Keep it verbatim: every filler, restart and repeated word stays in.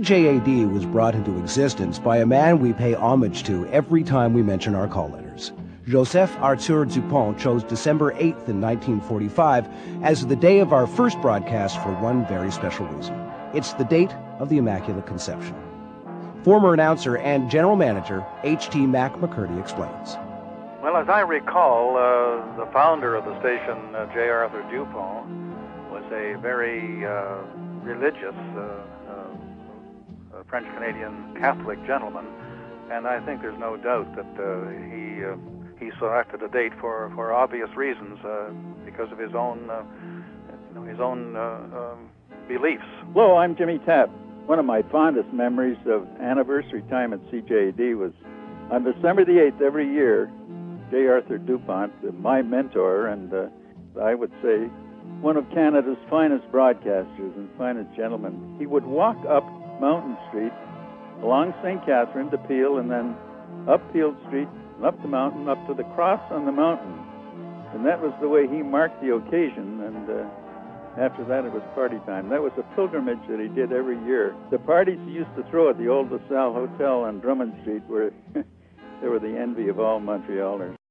J A D was brought into existence by a man we pay homage to every time we mention our call letters. Joseph Arthur Dupont chose December eighth in nineteen forty-five as the day of our first broadcast for one very special reason. It's the date of the Immaculate Conception. Former announcer and general manager H T Mac McCurdy explains. Well, as I recall, uh, the founder of the station, uh, J. Arthur Dupont, was a very uh, religious uh, uh, French-Canadian Catholic gentleman, and I think there's no doubt that uh, he uh, he selected a date for, for obvious reasons, uh, because of his own uh, you know, his own uh, um, beliefs. Hello, I'm Jimmy Tapp. One of my fondest memories of anniversary time at C J A D was on December the eighth every year. J. Arthur Dupont, uh, my mentor, and uh, I would say one of Canada's finest broadcasters and finest gentlemen, he would walk up Mountain Street, along Saint Catherine to Peel, and then up Peel Street, and up the mountain, up to the cross on the mountain. And that was the way he marked the occasion, and uh, after that it was party time. That was a pilgrimage that he did every year. The parties he used to throw at the old LaSalle Hotel on Drummond Street were, they were the envy of all Montrealers.